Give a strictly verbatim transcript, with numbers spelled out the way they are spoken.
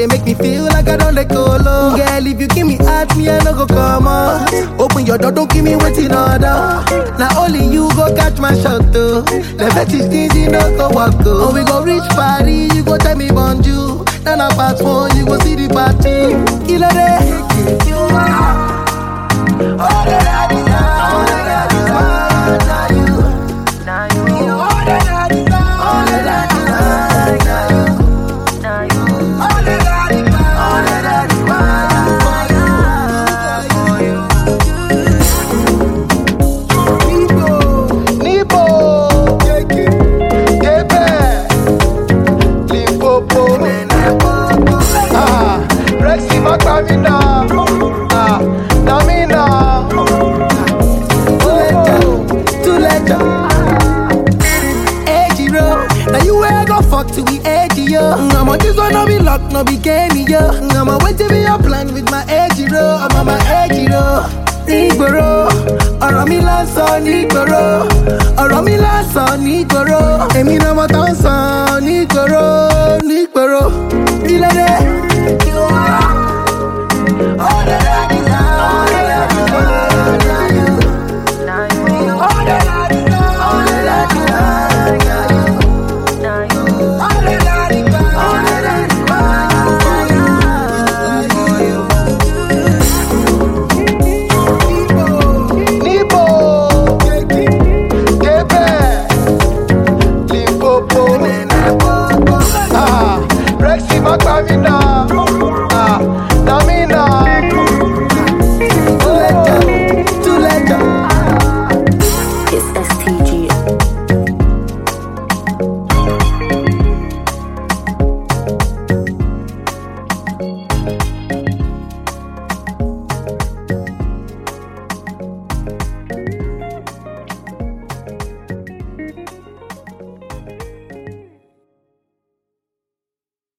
they make me feel like I don't let go low. Girl, if you give me heart, me I no go come on. Open your door, don't give me waiting order. Now only you go catch my shot though. The fetish things you no go walk go. Oh, we go reach party, you go tell me bonjour. Then I pass one, you go see the party. Killer day. All that I desire, all that I desire, now you, now you. All that I desire, all that I desire, now you, now you. All that I desire, all that I desire, for you. Nibo, Nibo, Kebe, Limpopo, ah, Rexy Macamina, ah, Namina. Now you where I go fuck to be edgy, yo. I'm on this one, no be luck, no be game, yo. I'm on wait to be a plan with my edgy, yo. I'm on my edgy, yo. Nigboro, ọ̀rọ̀ mi lásán nígboro, ọ̀rọ̀ mi lásán nígboro, èmi náà mo tán sàn nígboro.